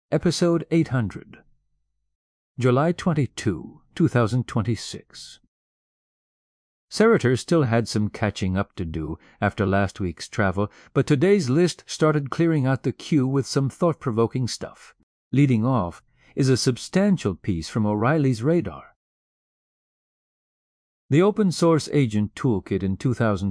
Episode 800, July 22, 2026. Senator still had some catching up to do after last week's travel, but today's list started clearing out the queue with some thought-provoking stuff. Leading off is a substantial piece from O'Reilly's Radar. The Open Source Agent Toolkit in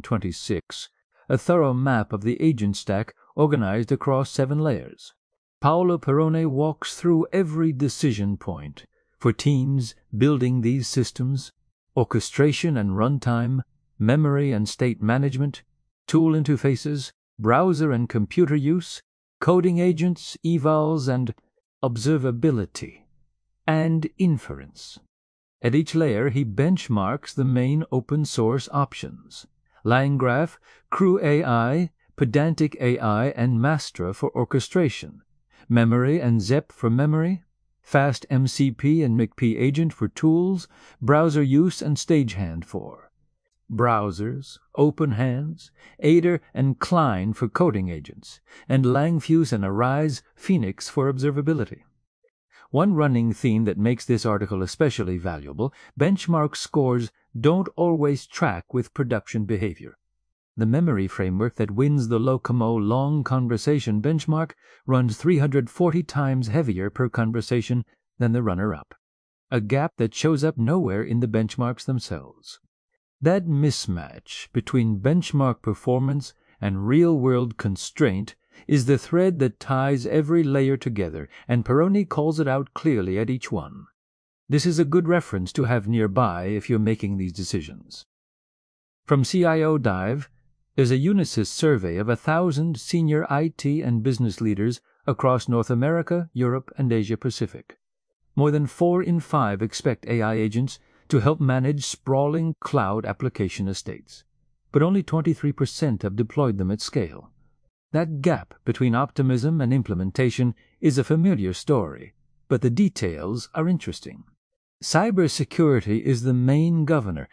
2026, a thorough map of the agent stack organized across 7 layers. Paolo Perrone walks through every decision point for teams building these systems: orchestration and runtime, memory and state management, tool interfaces, browser and computer use, coding agents, evals, and observability, and inference. At each layer, he benchmarks the main open source options: LangGraph, Crew AI, Pedantic AI, and Mastra for orchestration, Memory and Zep for memory, Fast MCP and McP Agent for tools, browser use and Stagehand for browsers, OpenHands, Aider and Klein for coding agents, and Langfuse and Arise Phoenix for observability. One running theme that makes this article especially valuable: benchmark scores don't always track with production behavior. The memory framework that wins the Locomo Long Conversation benchmark runs 340 times heavier per conversation than the runner-up, a gap that shows up nowhere in the benchmarks themselves. That mismatch between benchmark performance and real-world constraint is the thread that ties every layer together, and Perrone calls it out clearly at each one. This is a good reference to have nearby if you're making these decisions. From CIO Dive, there's a Unisys survey of 1,000 senior IT and business leaders across North America, Europe, and Asia-Pacific. More than 4 in 5 expect AI agents to help manage sprawling cloud application estates, but only 23% have deployed them at scale. That gap between optimism and implementation is a familiar story, but the details are interesting. Cybersecurity is the main governor.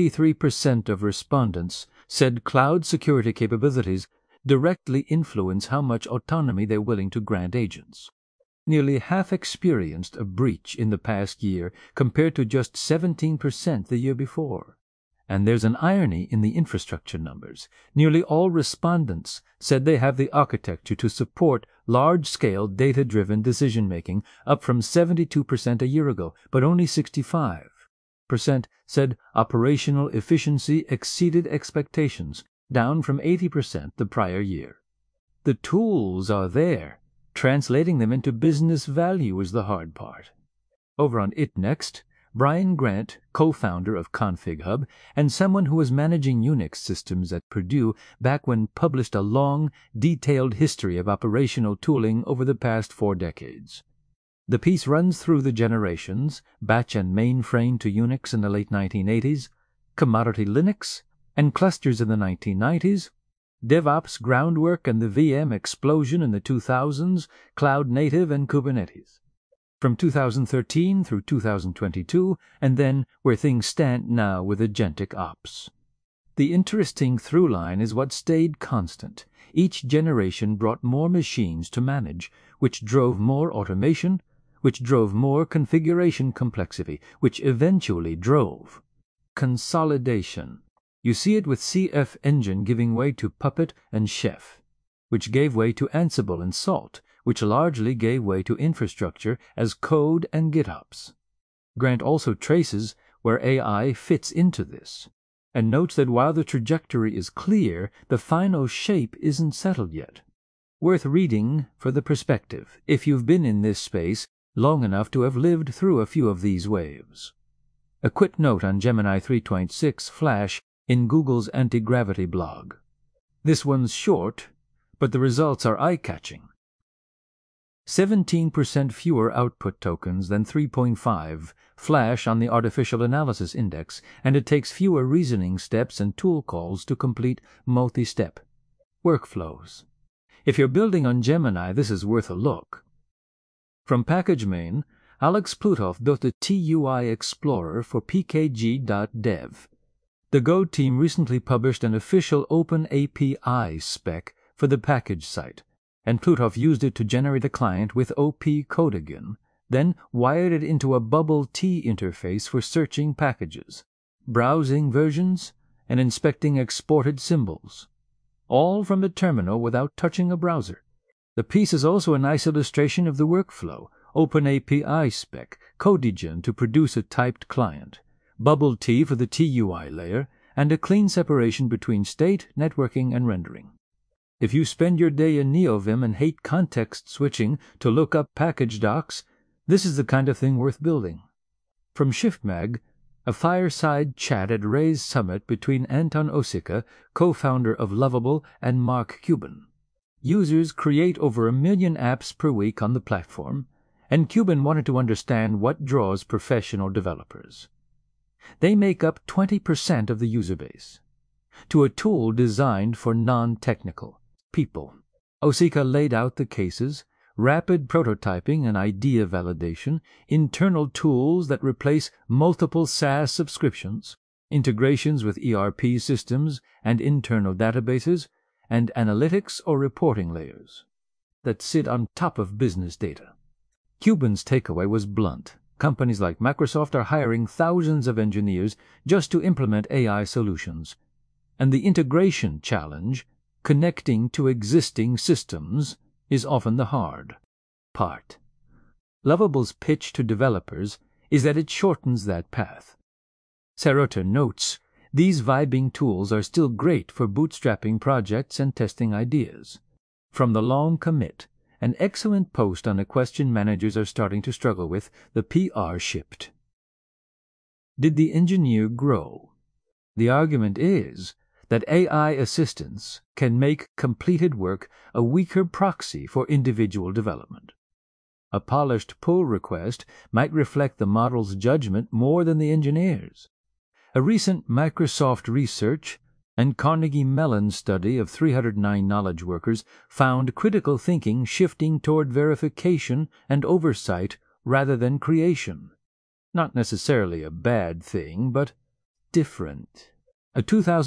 93% of respondents said cloud security capabilities directly influence how much autonomy they're willing to grant agents. Nearly half experienced a breach in the past year, compared to just 17% the year before. And there's an irony in the infrastructure numbers. Nearly all respondents said they have the architecture to support large-scale data-driven decision-making, up from 72% a year ago, but only 65% said operational efficiency exceeded expectations, down from 80% the prior year. The tools are there. Translating them into business value is the hard part. Over on It Next, Brian Grant, co-founder of ConfigHub, and someone who was managing Unix systems at Purdue back when, published a long, detailed history of operational tooling over the past 4 decades. The piece runs through the generations: batch and mainframe to Unix in the late 1980s, commodity Linux, and clusters in the 1990s, DevOps groundwork and the VM explosion in the 2000s, cloud native and Kubernetes. From 2013 through 2022, and then where things stand now with agentic ops. The interesting through line is what stayed constant. Each generation brought more machines to manage, which drove more automation, which drove more configuration complexity, which eventually drove consolidation. You see it with CF Engine giving way to Puppet and Chef, which gave way to Ansible and Salt, which largely gave way to infrastructure as code and GitOps. Grant also traces where AI fits into this, and notes that while the trajectory is clear, the final shape isn't settled yet. Worth reading for the perspective, if you've been in this space long enough to have lived through a few of these waves. A quick note on Gemini 3.6 Flash in Google's anti-gravity blog. This one's short, but the results are eye-catching. 17% fewer output tokens than 3.5 Flash on the Artificial Analysis Index, and it takes fewer reasoning steps and tool calls to complete multi-step workflows. If you're building on Gemini, this is worth a look. From PackageMain, Alex Plutoff built a TUI Explorer for pkg.dev. The Go team recently published an official Open API spec for the package site, and Plutov used it to generate a client with OP code again, then wired it into a Bubble T interface for searching packages, browsing versions, and inspecting exported symbols, all from the terminal without touching a browser. The piece is also a nice illustration of the workflow: OpenAPI spec, CodeGen to produce a typed client, Bubble T for the TUI layer, and a clean separation between state, networking, and rendering. If you spend your day in NeoVim and hate context switching to look up package docs, this is the kind of thing worth building. From ShiftMag, a fireside chat at Ray's Summit between Anton Osika, co-founder of Lovable, and Mark Cuban. Users create over 1 million apps per week on the platform, and Cuban wanted to understand what draws professional developers. They make up 20% of the user base. To a tool designed for non-technical people, Osika laid out the cases: rapid prototyping and idea validation, internal tools that replace multiple SaaS subscriptions, integrations with ERP systems and internal databases, and analytics or reporting layers that sit on top of business data. Cuban's takeaway was blunt. Companies like Microsoft are hiring thousands of engineers just to implement AI solutions, and the integration challenge, connecting to existing systems, is often the hard part. Lovable's pitch to developers is that it shortens that path. Sarota notes, these vibing tools are still great for bootstrapping projects and testing ideas. From the long commit, an excellent post on a question managers are starting to struggle with, the PR shipped. Did the engineer grow? The argument is that AI assistance can make completed work a weaker proxy for individual development. A polished pull request might reflect the model's judgment more than the engineer's. A recent Microsoft research and Carnegie Mellon study of 309 knowledge workers found critical thinking shifting toward verification and oversight rather than creation. Not necessarily a bad thing, but different. A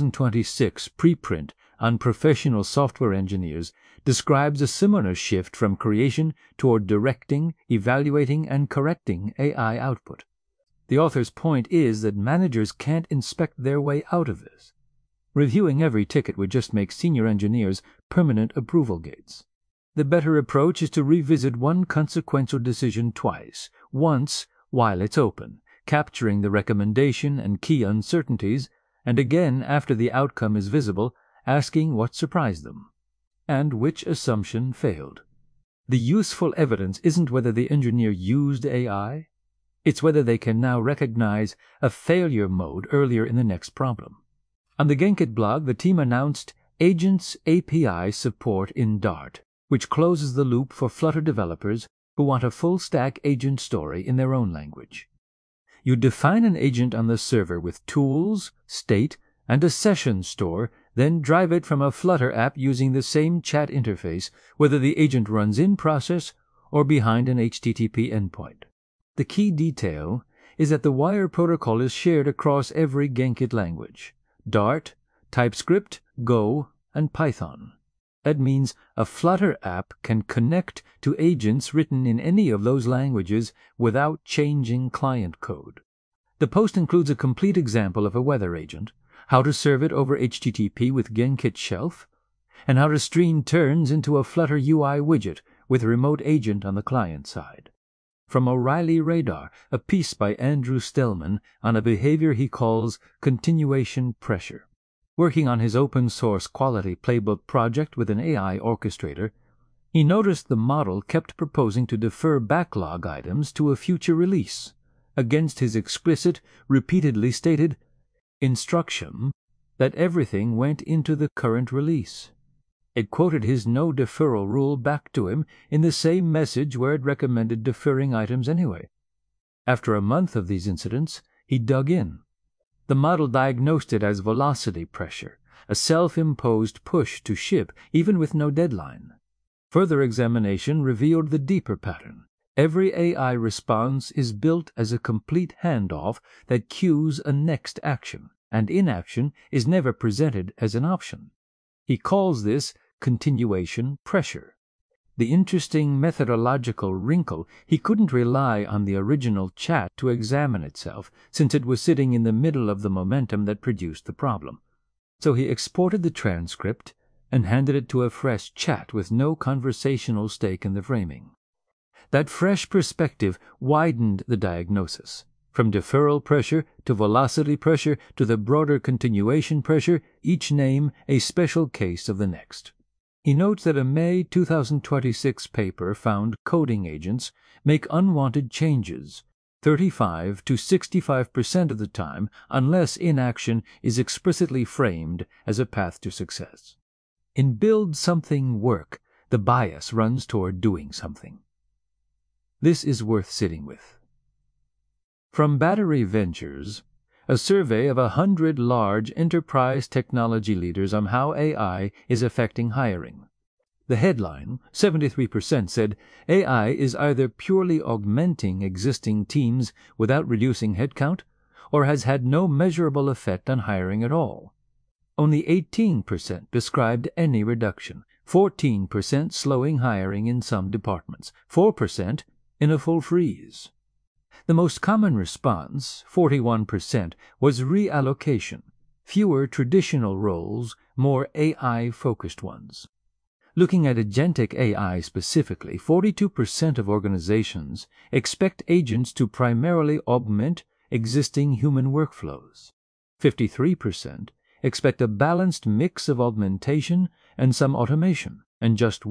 2026 preprint on professional software engineers describes a similar shift from creation toward directing, evaluating, and correcting AI output. The author's point is that managers can't inspect their way out of this. Reviewing every ticket would just make senior engineers permanent approval gates. The better approach is to revisit one consequential decision twice, once while it's open, capturing the recommendation and key uncertainties, and again after the outcome is visible, asking what surprised them, and which assumption failed. The useful evidence isn't whether the engineer used AI, it's whether they can now recognize a failure mode earlier in the next problem. On the Genkit blog, the team announced Agents API support in Dart, which closes the loop for Flutter developers who want a full-stack agent story in their own language. You define an agent on the server with tools, state, and a session store, then drive it from a Flutter app using the same chat interface, whether the agent runs in process or behind an HTTP endpoint. The key detail is that the wire protocol is shared across every Genkit language: Dart, TypeScript, Go, and Python. That means a Flutter app can connect to agents written in any of those languages without changing client code. The post includes a complete example of a weather agent, how to serve it over HTTP with Genkit Shelf, and how to stream turns into a Flutter UI widget with remote agent on the client side. From O'Reilly Radar, a piece by Andrew Stellman on a behavior he calls continuation pressure. Working on his open-source quality playbook project with an AI orchestrator, he noticed the model kept proposing to defer backlog items to a future release, against his explicit, repeatedly stated instruction that everything went into the current release. It quoted his no deferral rule back to him in the same message where it recommended deferring items anyway. After a month of these incidents, he dug in. The model diagnosed it as velocity pressure, a self-imposed push to ship even with no deadline. Further examination revealed the deeper pattern. Every AI response is built as a complete handoff that cues a next action, and inaction is never presented as an option. He calls this continuation pressure. The interesting methodological wrinkle, he couldn't rely on the original chat to examine itself, since it was sitting in the middle of the momentum that produced the problem. So he exported the transcript and handed it to a fresh chat with no conversational stake in the framing. That fresh perspective widened the diagnosis. From deferral pressure to velocity pressure to the broader continuation pressure, each name a special case of the next. He notes that a May 2026 paper found coding agents make unwanted changes 35 to 65% of the time unless inaction is explicitly framed as a path to success. In build something work, the bias runs toward doing something. This is worth sitting with. From Battery Ventures, a survey of 100 large enterprise technology leaders on how AI is affecting hiring. The headline, 73% said AI is either purely augmenting existing teams without reducing headcount, or has had no measurable effect on hiring at all. Only 18% described any reduction, 14% slowing hiring in some departments, 4% in a full freeze. The most common response, 41%, was reallocation, fewer traditional roles, more AI-focused ones. Looking at agentic AI specifically, 42% of organizations expect agents to primarily augment existing human workflows. 53% expect a balanced mix of augmentation and some automation, and just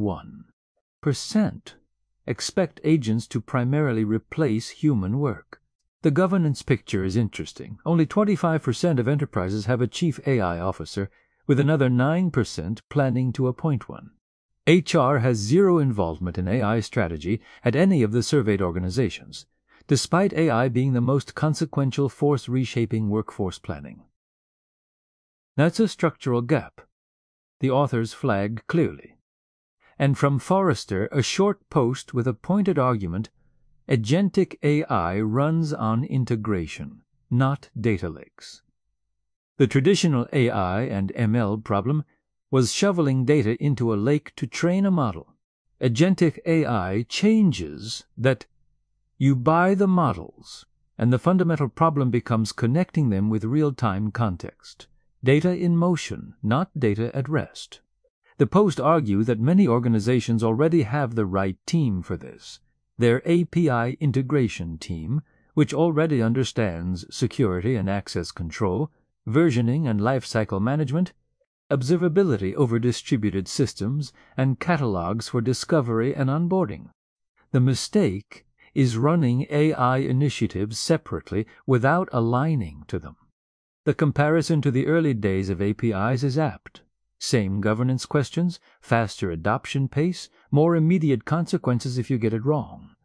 1% expect agents to primarily replace human work. The governance picture is interesting. Only 25% of enterprises have a chief AI officer, with another 9% planning to appoint one. HR has zero involvement in AI strategy at any of the surveyed organizations, despite AI being the most consequential force reshaping workforce planning. That's a structural gap. The authors flag clearly. And from Forrester, a short post with a pointed argument, agentic AI runs on integration, not data lakes. The traditional AI and ML problem was shoveling data into a lake to train a model. Agentic AI changes that you buy the models, and the fundamental problem becomes connecting them with real-time context. Data in motion, not data at rest. The Post argued that many organizations already have the right team for this, their API integration team, which already understands security and access control, versioning and lifecycle management, observability over distributed systems, and catalogs for discovery and onboarding. The mistake is running AI initiatives separately without aligning to them. The comparison to the early days of APIs is apt. Same governance questions, faster adoption pace, more immediate consequences if you get it wrong.